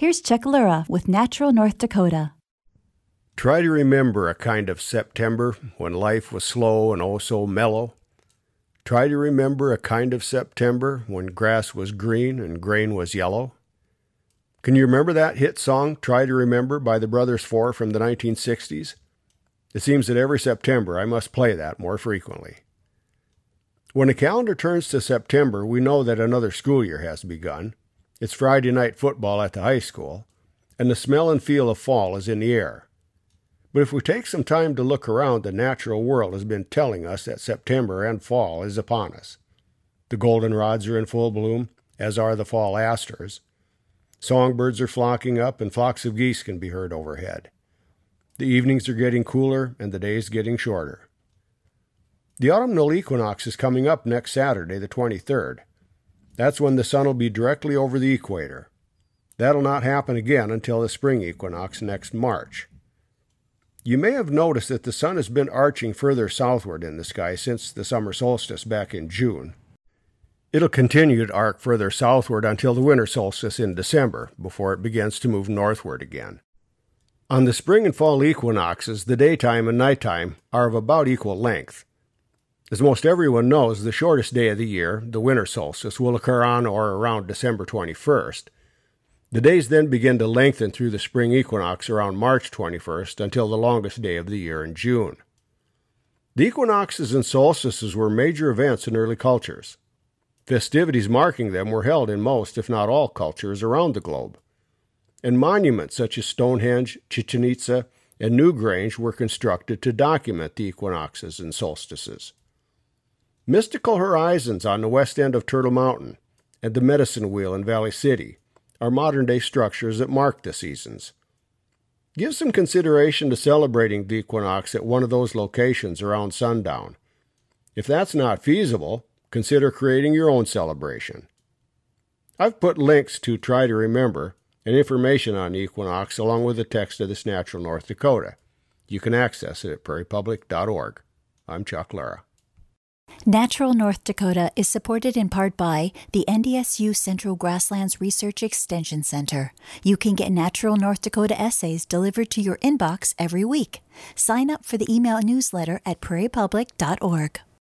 Here's Chuck Lura with Natural North Dakota. Try to remember a kind of September when life was slow and oh so mellow. Try to remember a kind of September when grass was green and grain was yellow. Can you remember that hit song, Try to Remember, by the Brothers Four from the 1960s? It seems that every September I must play that more frequently. When the calendar turns to September, we know that another school year has begun. It's Friday night football at the high school, and the smell and feel of fall is in the air. But if we take some time to look around, the natural world has been telling us that September and fall is upon us. The goldenrods are in full bloom, as are the fall asters. Songbirds are flocking up, and flocks of geese can be heard overhead. The evenings are getting cooler, and the days getting shorter. The autumnal equinox is coming up next Saturday, the 23rd. That's when the sun will be directly over the equator. That'll not happen again until the spring equinox next March. You may have noticed that the sun has been arching further southward in the sky since the summer solstice back in June. It'll continue to arc further southward until the winter solstice in December, before it begins to move northward again. On the spring and fall equinoxes, the daytime and nighttime are of about equal length. As most everyone knows, the shortest day of the year, the winter solstice, will occur on or around December 21st. The days then begin to lengthen through the spring equinox around March 21st until the longest day of the year in June. The equinoxes and solstices were major events in early cultures. Festivities marking them were held in most, if not all, cultures around the globe. And monuments such as Stonehenge, Chichen Itza, and Newgrange were constructed to document the equinoxes and solstices. Mystical Horizons on the west end of Turtle Mountain and the Medicine Wheel in Valley City are modern-day structures that mark the seasons. Give some consideration to celebrating the equinox at one of those locations around sundown. If that's not feasible, consider creating your own celebration. I've put links to Try to Remember and information on the equinox along with the text of this Natural North Dakota. You can access it at prairiepublic.org. I'm Chuck Lura. Natural North Dakota is supported in part by the NDSU Central Grasslands Research Extension Center. You can get Natural North Dakota essays delivered to your inbox every week. Sign up for the email newsletter at prairiepublic.org.